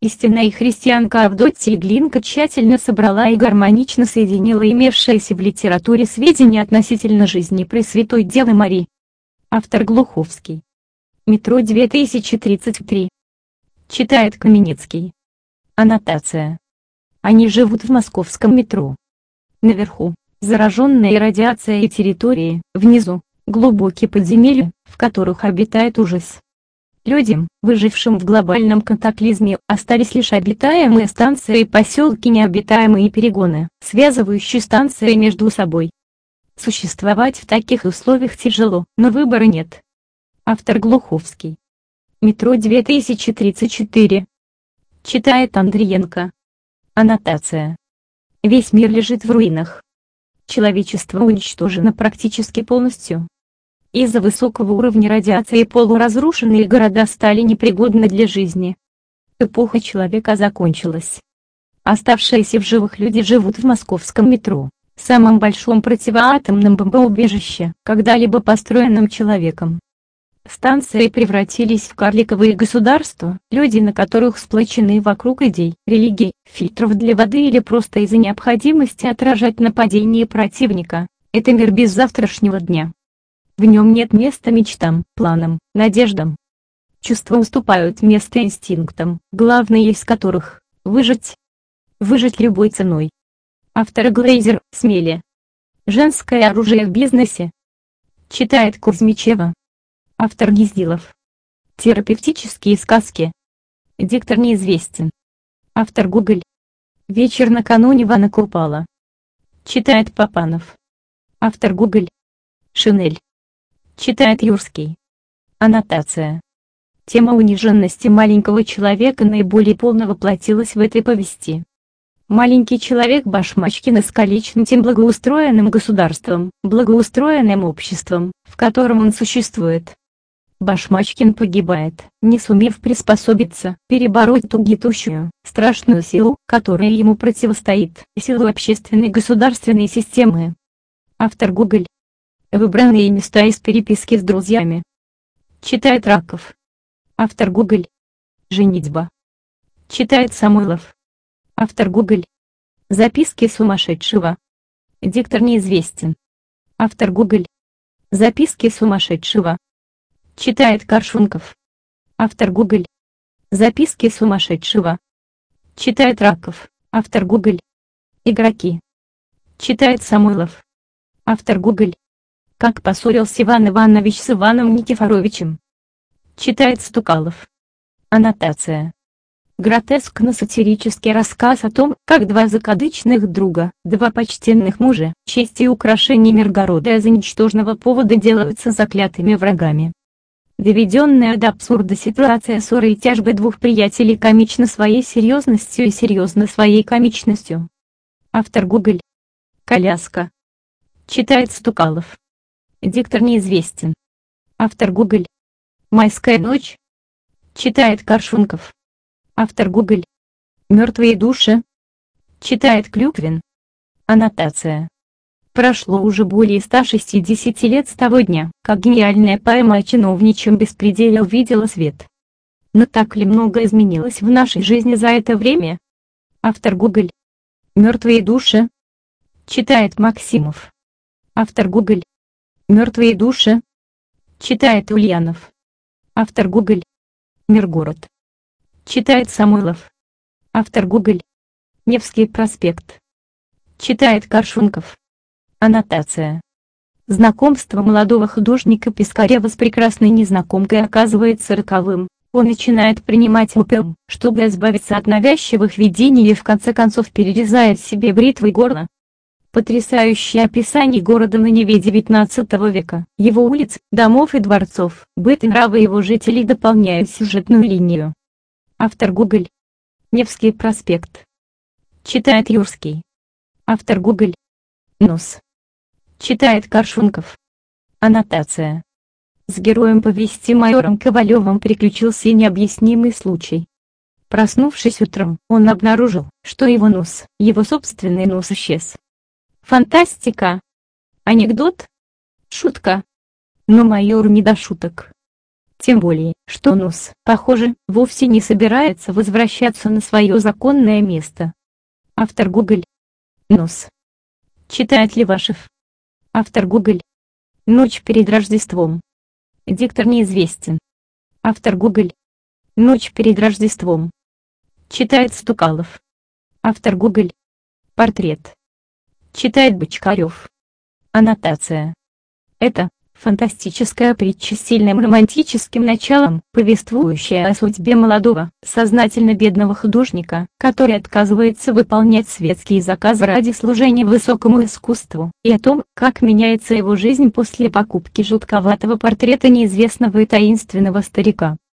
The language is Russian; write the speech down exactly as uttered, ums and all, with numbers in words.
Истинная христианка Авдотья Глинка тщательно собрала и гармонично соединила имевшиеся в литературе сведения относительно жизни Пресвятой Девы Марии. Автор Глуховский. Метро две тысячи тридцать три. Читает Каменецкий. Аннотация. Они живут в московском метро. Наверху – зараженные радиацией территории, внизу – глубокие подземелья, в которых обитает ужас. Людям, выжившим в глобальном катаклизме, остались лишь обитаемые станции и поселки, необитаемые перегоны, связывающие станции между собой. Существовать в таких условиях тяжело, но выбора нет. Автор Глуховский. Метро две тысячи тридцать четыре. Читает Андриенко. Аннотация. Весь мир лежит в руинах. Человечество уничтожено практически полностью. Из-за высокого уровня радиации полуразрушенные города стали непригодны для жизни. Эпоха человека закончилась. Оставшиеся в живых люди живут в московском метро, самом большом противоатомном бомбоубежище, когда-либо построенном человеком. Станции превратились в карликовые государства, люди на которых сплочены вокруг идей, религий, фильтров для воды или просто из-за необходимости отражать нападение противника. Это мир без завтрашнего дня. В нем нет места мечтам, планам, надеждам. Чувства уступают место инстинктам, главное из которых – выжить. Выжить любой ценой. Автор Глейзер, Смеле. Женское оружие в бизнесе. Читает Кузьмичева. Автор Гизилов. Терапевтические сказки. Диктор неизвестен. Автор Гоголь. Вечер накануне Ивана Купала. Читает Папанов. Автор Гоголь. Шинель. Читает Юрский. Аннотация. Тема униженности маленького человека наиболее полно воплотилась в этой повести. Маленький человек Башмачкин искалечен тем благоустроенным государством, благоустроенным обществом, в котором он существует. Башмачкин погибает, не сумев приспособиться, перебороть ту гнетущую, страшную силу, которая ему противостоит, силу общественной государственной системы. Автор Гоголь. Выбранные места из переписки с друзьями. Читает Раков. Автор Гоголь. Женитьба. Читает Самойлов. Автор Гоголь. Записки сумасшедшего. Диктор неизвестен. Автор Гоголь. Записки сумасшедшего. Читает Коршунков. Автор Гоголь. Записки сумасшедшего. Читает Раков. Автор Гоголь. Игроки. Читает Самойлов. Автор Гоголь. Как поссорился Иван Иванович с Иваном Никифоровичем. Читает Стукалов. Аннотация. Гротескно-сатирический рассказ о том, как два закадычных друга, два почтенных мужа, честь и украшение Миргорода из-за ничтожного повода делаются заклятыми врагами. Доведенная до абсурда ситуация ссоры и тяжбы двух приятелей комична своей серьезностью и серьезна своей комичностью. Автор Гоголь. Коляска. Читает Стукалов. Диктор неизвестен. Автор Гоголь. Майская ночь. Читает Коршунков. Автор Гоголь. Мертвые души. Читает Клюквин. Аннотация. Прошло уже более ста шестидесяти лет с того дня, как гениальная поэма о чиновничьем беспределе увидела свет. Но так ли много изменилось в нашей жизни за это время? Автор Гоголь. Мертвые души. Читает Максимов. Автор Гоголь. Мертвые души. Читает Ульянов. Автор Гоголь. Миргород. Читает Самойлов. Автор Гоголь. Невский проспект. Читает Коршунков. Аннотация. Знакомство молодого художника Пискарева с прекрасной незнакомкой оказывается роковым. Он начинает принимать опиум, чтобы избавиться от навязчивых видений, и в конце концов перерезает себе бритвой горло. Потрясающее описание города на Неве девятнадцатого века, его улиц, домов и дворцов, быт и нравы его жителей дополняют сюжетную линию. Автор Гоголь. Невский проспект. Читает Юрский. Автор Гоголь. Нос. Читает Коршунков. Аннотация. С героем повести майором Ковалевым приключился необъяснимый случай. Проснувшись утром, он обнаружил, что его нос, его собственный нос исчез. Фантастика. Анекдот? Шутка. Но майору не до шуток. Тем более, что Нос, похоже, вовсе не собирается возвращаться на свое законное место. Автор Гоголь. Нос. Читает Левашев. Автор Гоголь. Ночь перед Рождеством. Диктор неизвестен. Автор Гоголь. Ночь перед Рождеством. Читает Стукалов. Автор Гоголь. Портрет. Читает Бочкарев. Аннотация. Это фантастическая притча с сильным романтическим началом, повествующая о судьбе молодого, сознательно бедного художника, который отказывается выполнять светские заказы ради служения высокому искусству, и о том, как меняется его жизнь после покупки жутковатого портрета неизвестного и таинственного старика.